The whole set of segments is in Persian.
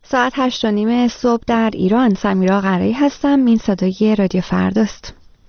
ساعت 8:30 صبح در ایران. سمیرا قرایی هستم. این صدای رادیو فرداست.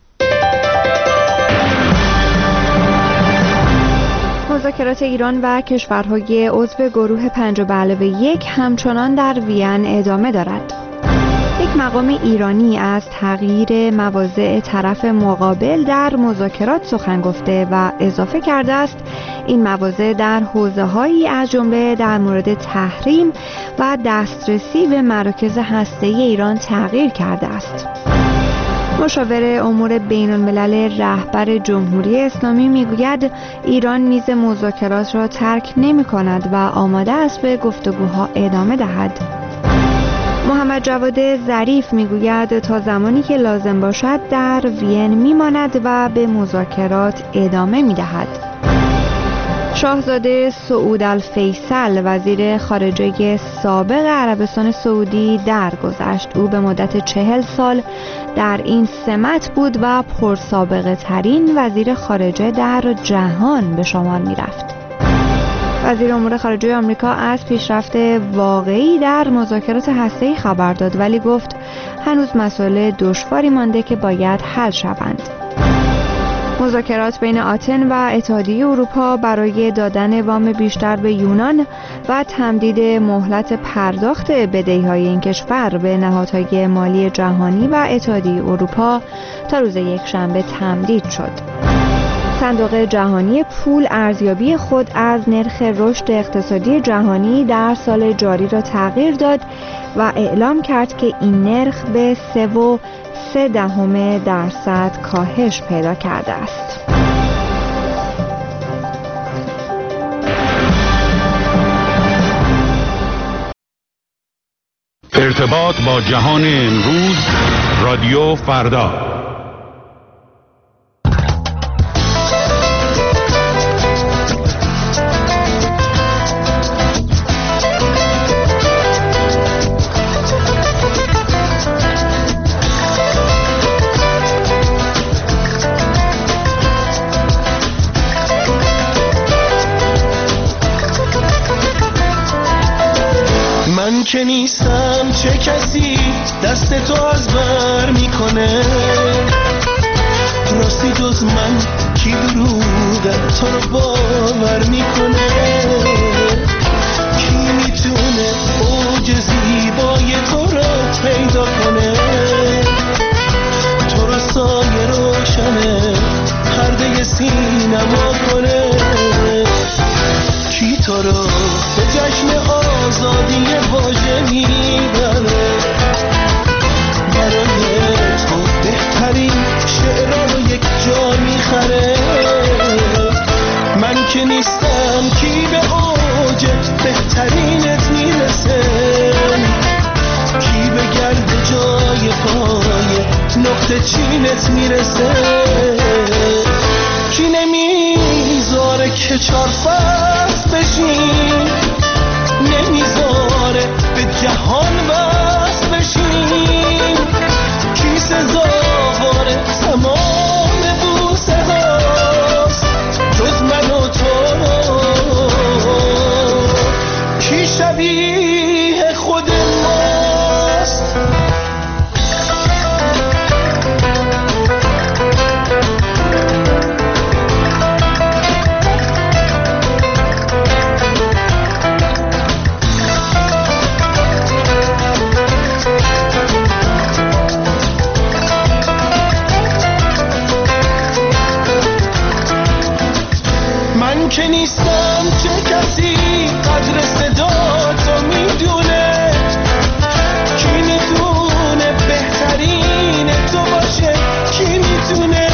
مذاکرات ایران و کشورهای عضو گروه 5+1 همچنان در وین ادامه دارد. یک مقام ایرانی از تغییر مواضع طرف مقابل در مذاکرات سخن گفته و اضافه کرده است این مواضع در حوزه‌هایی از جمله در مورد تحریم و دسترسی به مراکز هسته‌ای ایران تغییر کرده است. مشاور امور بین الملل رهبر جمهوری اسلامی میگوید ایران میز مذاکرات را ترک نمی کند و آماده است به گفتگوها ادامه دهد. محمد جواد ظریف میگوید تا زمانی که لازم باشد در وین میماند و به مذاکرات ادامه میدهد. شاهزاده سعود الفیصل وزیر خارجه سابق عربستان سعودی درگذشت. او به مدت 40 سال در این سمت بود و پرسابقه ترین وزیر خارجه در جهان به شمار می رفت. وزیر امور خارجه آمریکا از پیشرفت واقعی در مذاکرات هسته‌ای خبر داد، ولی گفت هنوز مسائل دشواری مانده که باید حل شوند. مذاکرات بین آتن و اتحادیه اروپا برای دادن وام بیشتر به یونان و تمدید مهلت پرداخت بدهی‌های این کشور به نهادهای مالی جهانی و اتحادیه اروپا تا روز یکشنبه تمدید شد. صندوق جهانی پول ارزیابی خود از نرخ رشد اقتصادی جهانی در سال جاری را تغییر داد و اعلام کرد که این نرخ به 3.3% کاهش پیدا کرده است. ارتباط با جهان امروز، رادیو فردا. من که نیستم چه کسی دست تو از بر میکنه، راستی جز من کی دروغ تو رو باور میکنه، کی میتونه اوج زیبای تو رو پیدا کنه، تو رو سایه روشنه پرده سینما کنه، کی تو رو به جشن آزادی واژه میبره، برای تو بهترین شعرها رو یک جا میخره. من که نیستم کی به اوج بهترینت میرسه، کی به گرد جای پای نقطه چینت میرسه، کی نمیذاره که 4 فصل بشین، نمیذاره به جهان وصل بشین، کی سزاوار تمام بوسه هاست جز من و تو، کی شبیه خود ماست. که نیستم چه کسی قدر صدا تو میدونه، کی میتونه بهترین تو باشه، کی میتونه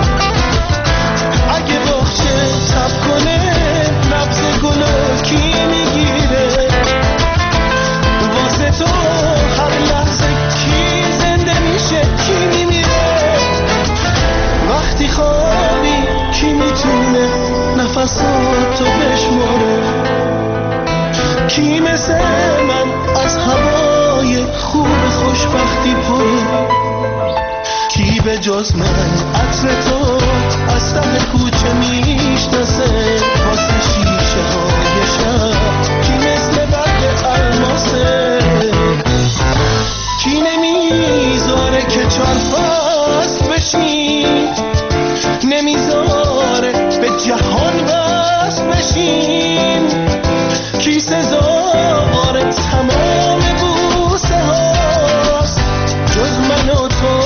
اگه باشه تب کنه نبض گلو کی میگیره، واسه تو هر لحظه کی زنده میشه کی میمیره، وقتی خوابی کی میتونه نفساتو بشماره، کی مثل من از هوای خوب خوشبختی پره، کی به جز من عطر تو از ته کوچه میشناسه، واسه شیشه های شب کی مثل برق الماسه، بشین کی سزاوار تمام بوسه هاست جز من و تو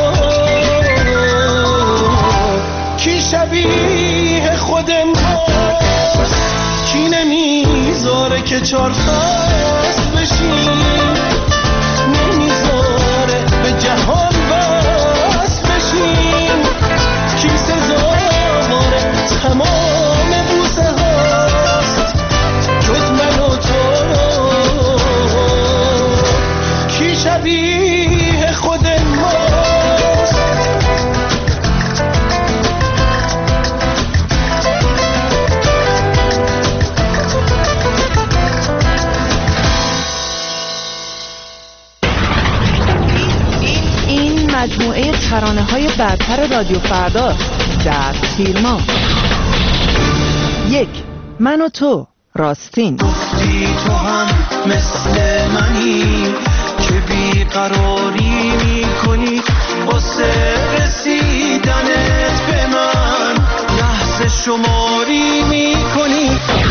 کی شبیه خود ماست کی نمیذاره که چار فصل بشین نمیذاره به جهان وصل بشین کی سزاوار تمام بوسه هاست جز من و تو کی شبیه خود ماست این مجموعه ترانه‌های برتر رادیو فردا در تیر ماه. 1. من و تو، راستین. گفتی تو هم مثل منی که بیقراری میکنی واسه رسیدنت به من لحظه شماری میکنی.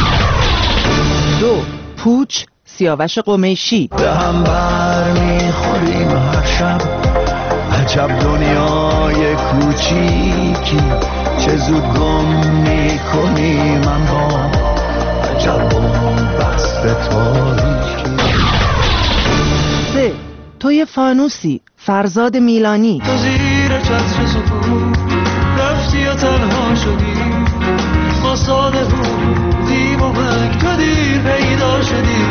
2. پوچ، سیاوش قمیشی. به هم بر میخوریم هر شب عجب دنیای کوچیکی چه زود گم میکنی من با عجب بست تاریکی. 3. توی فانوسی، فرزاد میلانی. تو زیر چتر سکوت رفتی و تنها شدی ما ساده بودیم و من تو دیر پیدا شدی.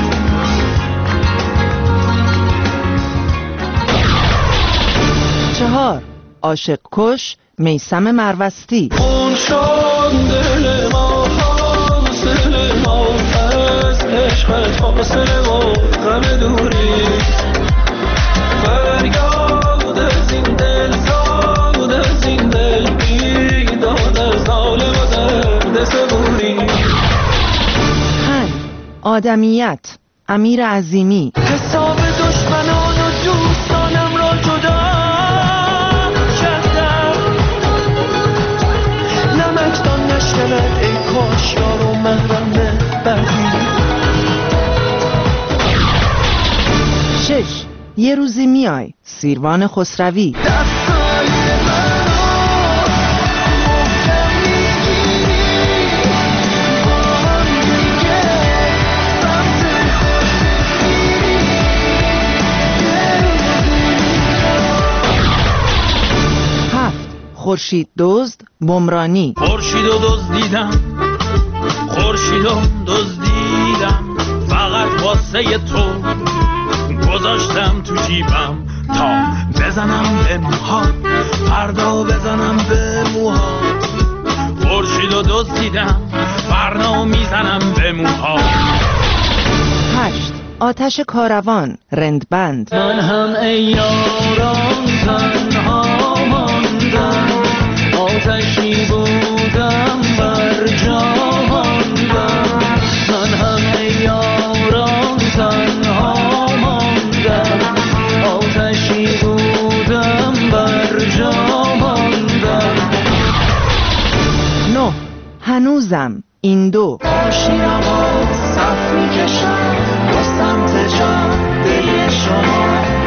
4. عاشق کش، میثم مروستی. اون شد دل ما حاصل ما از عشقت حاصل ما غم دوری فریاد از این دل زاد از این دل بیداد از حال و درد صبوری. 5. آدمیت، امیر عظیمی. حساب دشمنان و دوستانم را جدا کردم نمکدان نشکند ای کاش یار و محرم بدی. 6. یه روزی میای، سیروان خسروی. دستای منو محکم میگیری با هم دیگه سمت خوش میری. 7. خورشید دزد، بمرانی. خورشیدو دزدیدم فقط واسه تو گذاشتم تو جیبم تا بزنم به موها فردا بزنم به موها. خورشیدو دزدیدم فردا میزنم به موها. 8. آتش کاروان، رندبند. من هم ای یاران تنها ماندم آتشی بودم بر جا ماندم. من هم ای یاران تنها ماندم آتشی بودم بر جا ماندم. 9. هنوزم، این دو. ماشینم ها صف میکشم با سمت جاده شما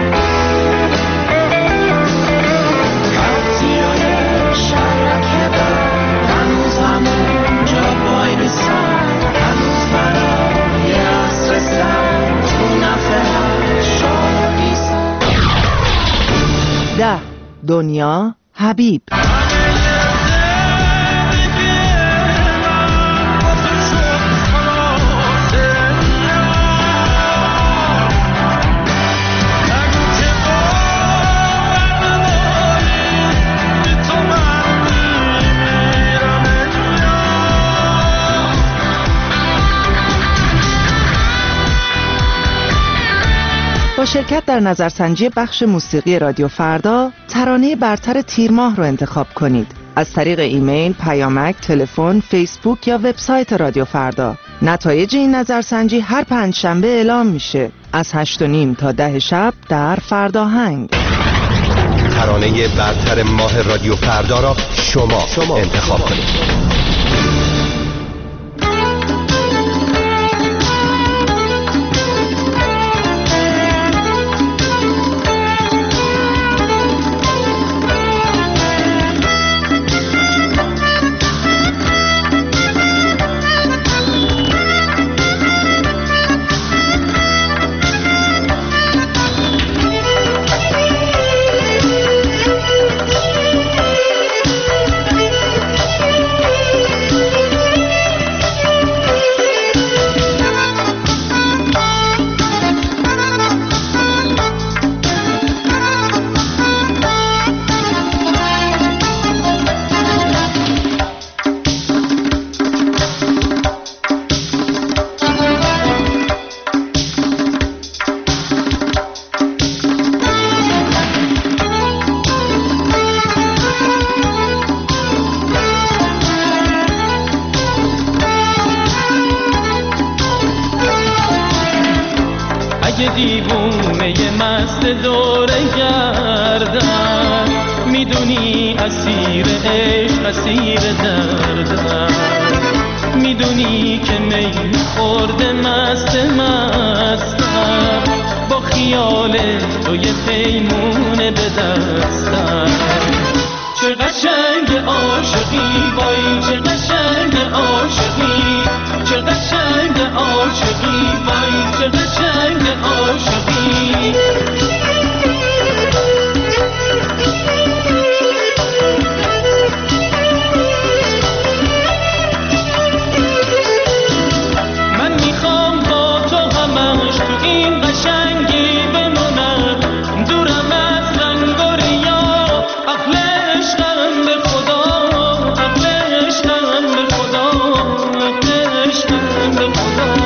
خطیای شرک بر هنوز همونجا بای میسن هنوز برای عصر سر تو نفه شاقیسن. 10. دنیا، حبیب. با شرکت در نظرسنجی بخش موسیقی رادیو فردا ترانه برتر تیر ماه رو انتخاب کنید. از طریق ایمیل، پیامک، تلفن، فیسبوک یا وبسایت رادیو فردا. نتایج این نظرسنجی هر پنجشنبه اعلام میشه از 8:30 تا 10 شب در فرداهنگ. ترانه برتر ماه رادیو فردا را شما انتخاب کنید. اگه دیوونه مست دوره گردم، میدونی اسیر عشق اسیر دردم، میدونی که می خورده مست مستم، با خیال تو یه پیمونه به دستم. چه قشنگ عاشقی وای، چه قشنگ عاشقی، چه قشنگ عاشقی وای، چه قشنگ عاشقی. من میخوام با تو همش تو این قشنگی بمونم، دورم از رنگ و ریا، اهل عشقم به خدا، اهل عشقم به خدا، اهل عشقم به خدا.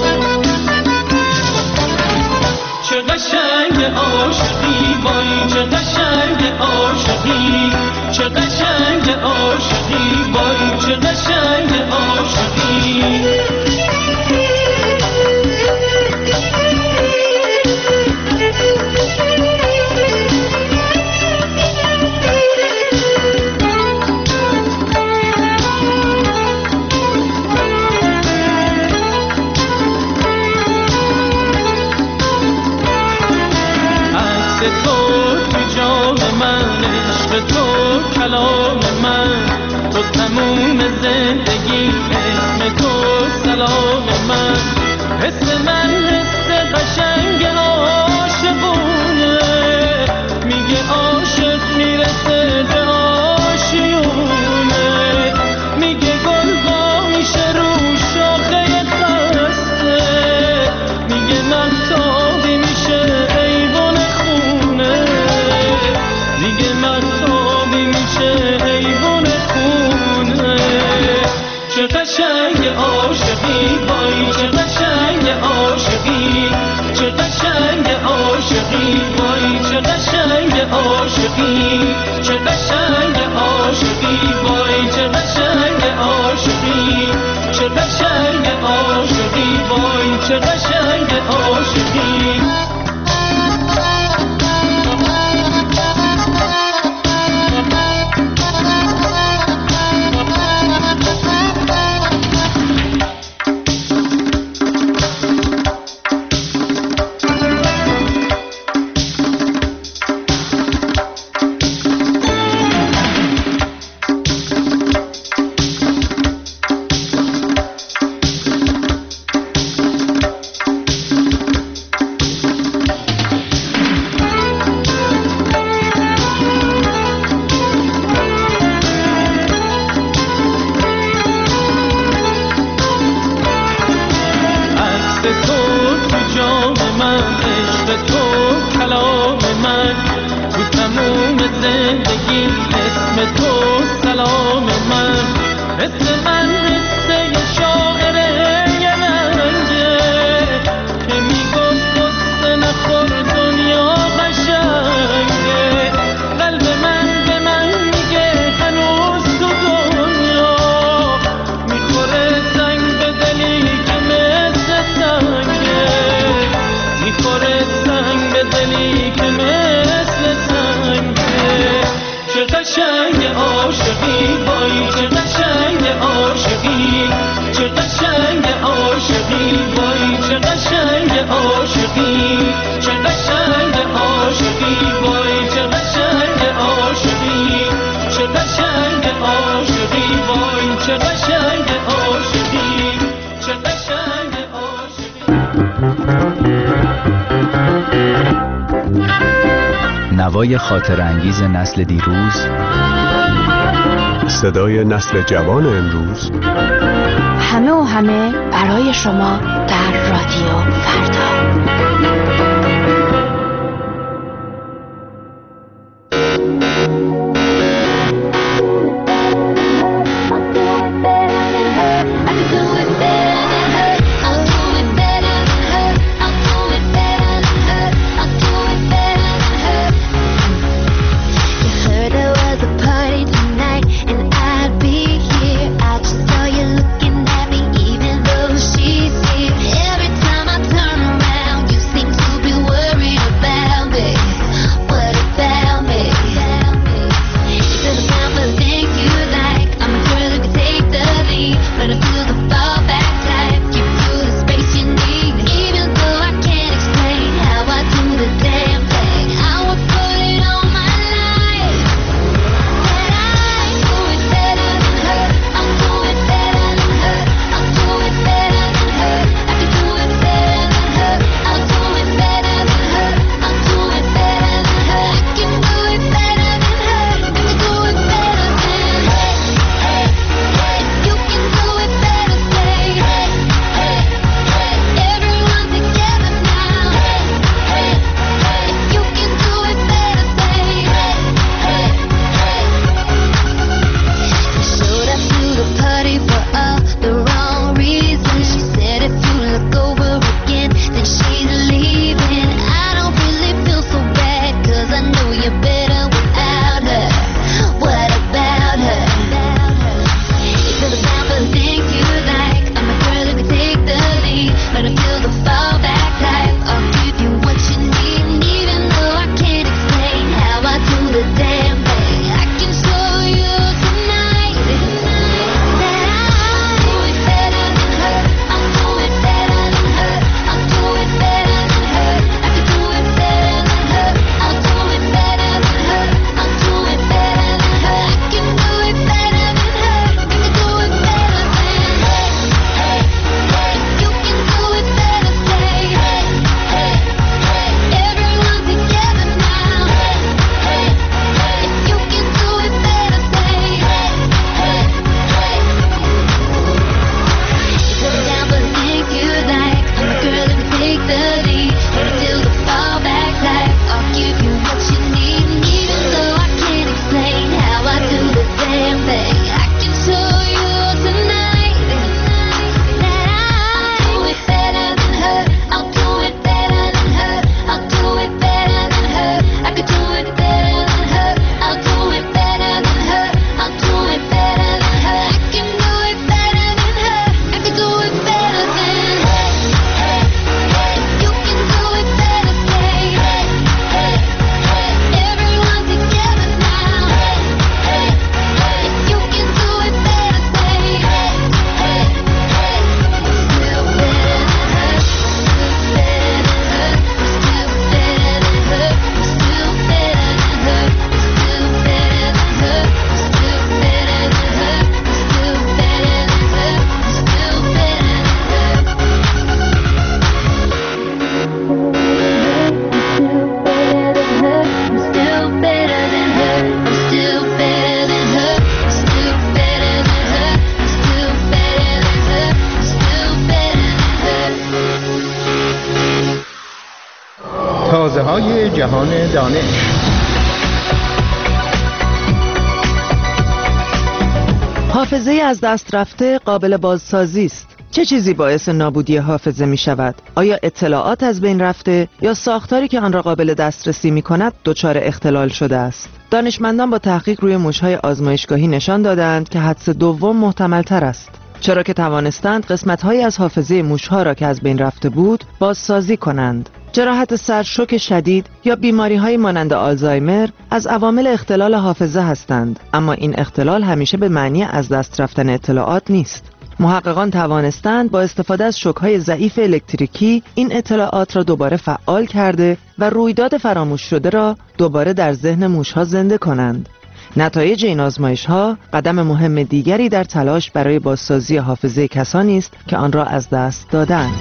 چه قشنگ عاشقی وای، چه قشنگ عاشقی، چه قشنگ عاشقی وای، چه قشنگ عاشقی. کلام من تو تموم زندگی، اسم تو سلام من، حس من حس قشنگ عاشقونه، میگه عاشق میرسه به آشیونه، میگه گل میشه رو شاخه خسته، میگه مهتابی میشه ایوان خونه، میگه مهتابی میشه ایوان خونه. چه قشنگ عاشقی وای، چه قشنگ عاشقی، چه قشنگ عاشقی وای، چه قشنگ عاشقی، چه قشنگ عاشقی وای، چه قشنگ عاشقی، چه قشنگ عاشقی وای، چه قشنگ عاشقی. نوای خاطرانگیز نسل دیروز، صدای نسل جوان امروز، همه و همه برای شما در رادیو فردا. Every time I turn around, you seem to تازه‌های جهان دانش. حافظه از دست رفته قابل بازسازی است. چه چیزی باعث نابودی حافظه می شود؟ آیا اطلاعات از بین رفته یا ساختاری که آن را قابل دسترسی می کند دچار اختلال شده است؟ دانشمندان با تحقیق روی موش‌های آزمایشگاهی نشان دادند که حدس دوم محتمل تر است، چرا که توانستند قسمت‌هایی از حافظه موش‌ها را که از بین رفته بود بازسازی کنند. جراحت سر، شوک شدید یا بیماری‌های مانند آلزایمر از عوامل اختلال حافظه هستند، اما این اختلال همیشه به معنی از دست رفتن اطلاعات نیست. محققان توانستند با استفاده از شوک‌های ضعیف الکتریکی این اطلاعات را دوباره فعال کرده و رویداد فراموش شده را دوباره در ذهن موش‌ها زنده کنند. نتایج این آزمایش‌ها قدم مهم دیگری در تلاش برای بازسازی حافظه کسانی است که آن را از دست دادند.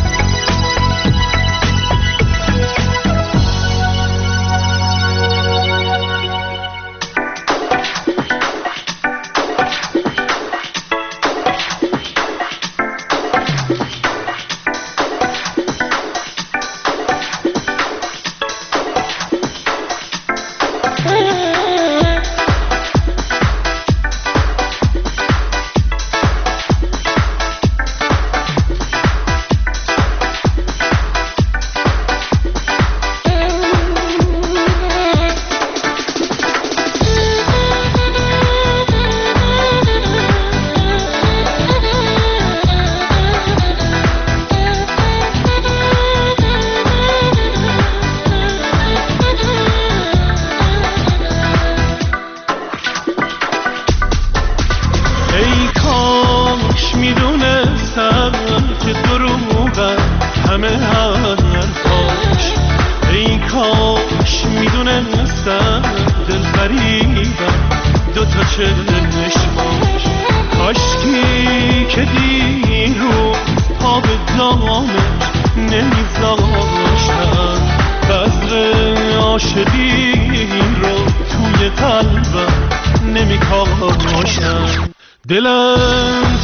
دلم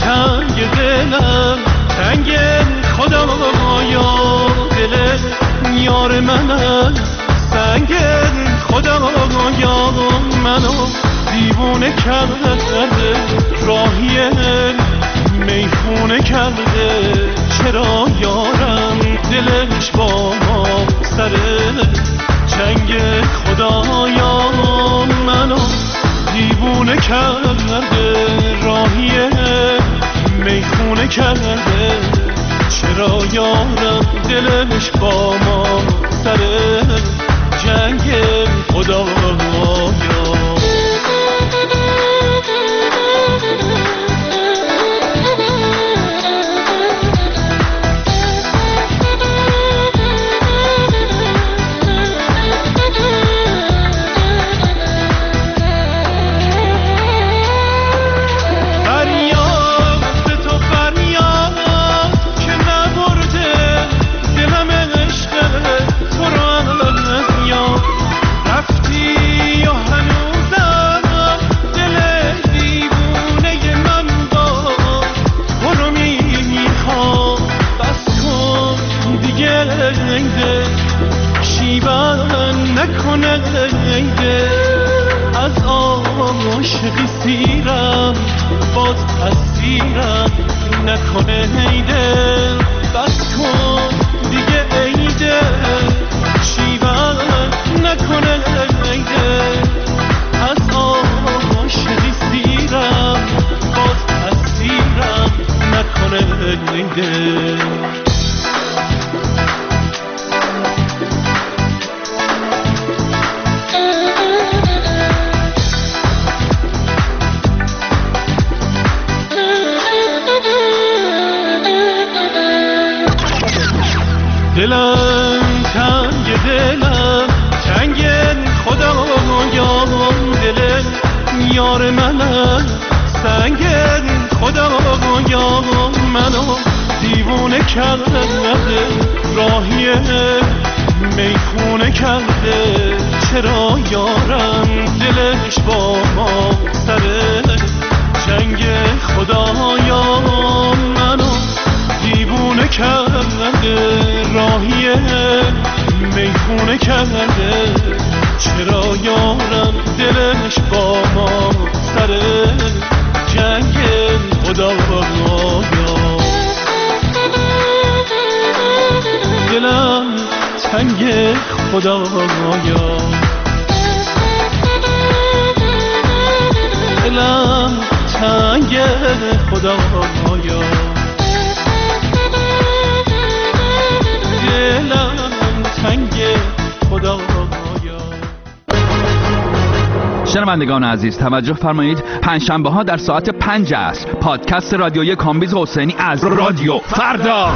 تنگ خدایا، دل یار من سنگ خدایا، منو دیوونه کرده، راهی میخونه کرده، چرا یارم دلش با ما سر جنگ خدایا، منو دیوونه کرده، راهی میخونه کرده، چرا یارم دلش با ما سر جنگ خدایا. از عاشقی سیرم باز اسیرم نکنه هیده، بس کن دیگه عیده، شیون نکنه هیده، از عاشقی سیرم باز اسیرم نکنه هیده. دلم تنگ خدایا، دل یار من سنگ خدایا، منو دیوونه کرده، راهی میخونه کرده، چرا یارم دلش با ما سر جنگ خدایا، منو دیوونه کرده، راهی میخونه نکرده، چرا یارم دلش با ما سر جنگ خدایا. دلم تنگ خدایا، دلم تنگ خدایا، دلم تنگ خدایا. شنوندگان عزیز توجه فرمایید، پنجشنبه ها در ساعت 5 عصر پادکست رادیویی کامبیز حسینی از رادیو فردا.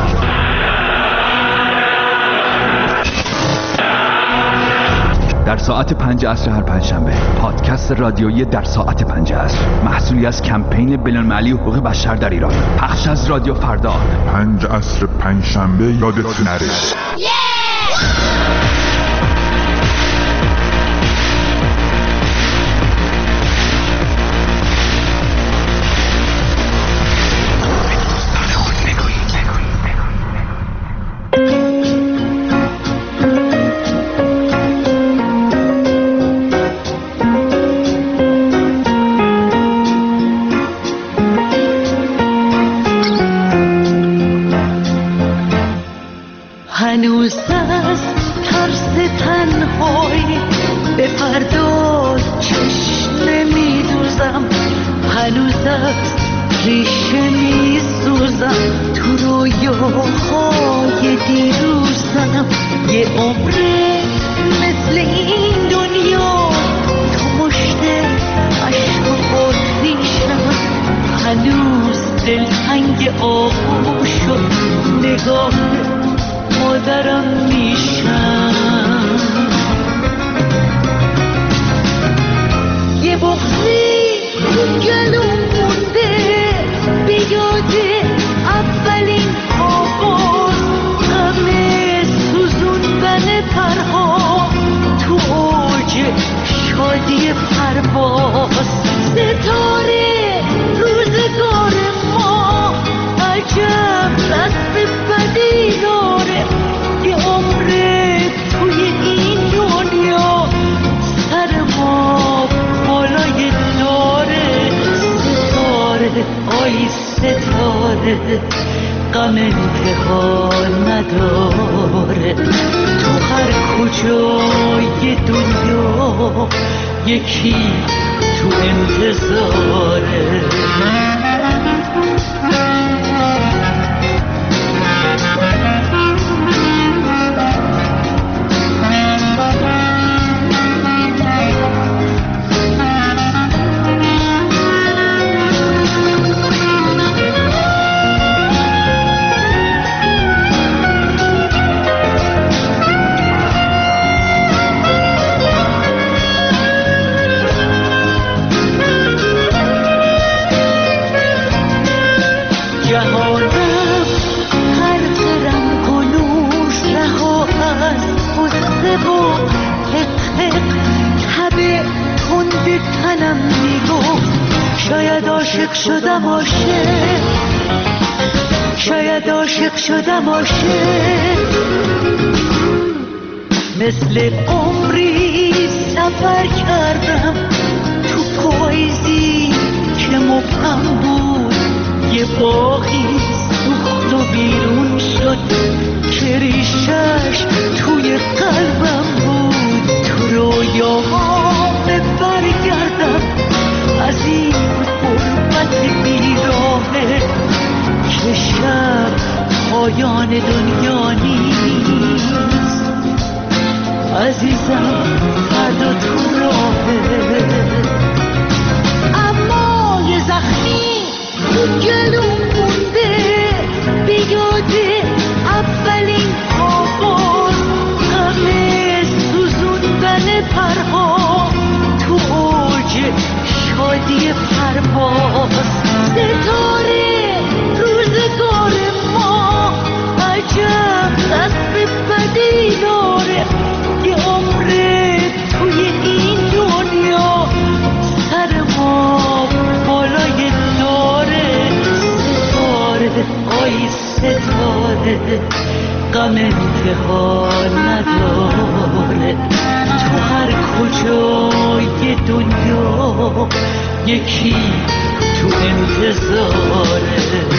در ساعت 5 عصر هر پنجشنبه پادکست رادیویی در ساعت 5 عصر، محصولی از کمپین بین‌المللی حقوق بشر در ایران، پخش از رادیو فردا. 5 عصر پنجشنبه یادت نره. هنوز از ترس تنهایی به فردا چشم نمیدوزم، هنوز از ریشه میسوزم، تو رویاهای دیروزم. یه عمره مثل این دنیا تو مشت عشق و آتیشم، هنوز دلتنگ آغوش شد نگاه مادرم میشم. یه بغضی تو گلوم مونده به یاد اولین آغاز، غم سوزوندن پرها تو اوج شادی پرواز. ستاره روزگار ما عجب دست بدی داره، یه عمره توی این دنیا سر ما بالای داره. ستاره آی ستاره غم انتها نداره، تو هر کجای دنیا یکی تو انتظاره. شاید عاشق شدم عاشق، مثل عمری سفر کردم تو پاییزی که مبهم بود، یه باغی سوخت و بیرون شد که ریشش توی قلبم بود. تو رویاهام برگردم از این غربت بیراهه که شب پایان دنیا نیست. عزیزم فردا تو راهه، اما یه زخمی تو گلوم مونده به یاد اولین آغاز، غم سوزوندن پرها تو اوج شادی پرواز. ستاره روزگار ما عجب دست بدی داره، یه عمره توی این دنیا سر ما بالای داره. ستاره آی ستاره غم انتها نداره. یکی تو انتظاره.